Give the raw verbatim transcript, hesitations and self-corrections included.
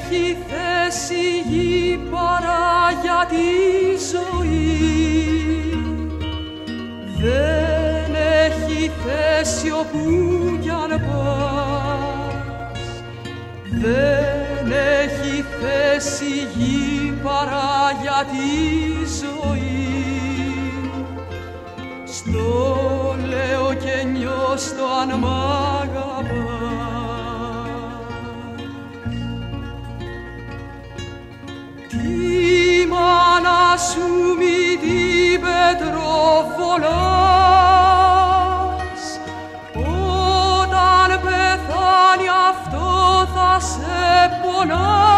έχει θέση γη παρά για τη ζωή. Δεν έχει θέση όπου κι αν πας. Δεν έχει θέση γη παρά για τη ζωή. Στο λέω και νιώστο αν μ' αγαπάς. Τη μάνα σου μη την πετροβολάς. Όταν πεθάνει αυτό θα σε πονά.